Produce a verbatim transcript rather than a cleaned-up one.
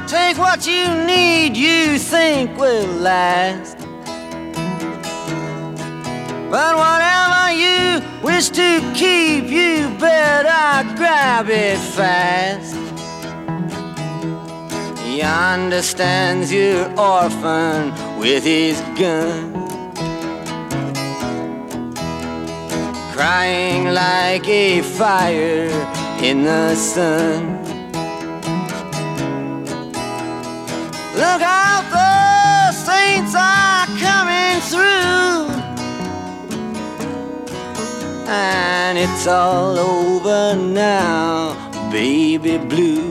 Take what you need, you think will last. But whatever you wish to keep, you better grab it fast. He understands your orphan with his gun, crying like a fire in the sun. Look out, the saints are coming through, and it's all over now, baby blue.